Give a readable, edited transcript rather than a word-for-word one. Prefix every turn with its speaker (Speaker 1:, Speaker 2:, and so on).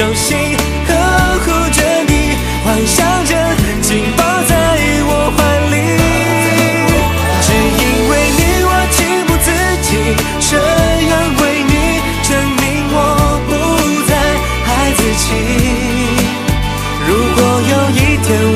Speaker 1: 手心呵护着你，幻想着紧抱在我怀里。只因为你，我情不自禁，这样为你证明我不再爱自己。如果有一天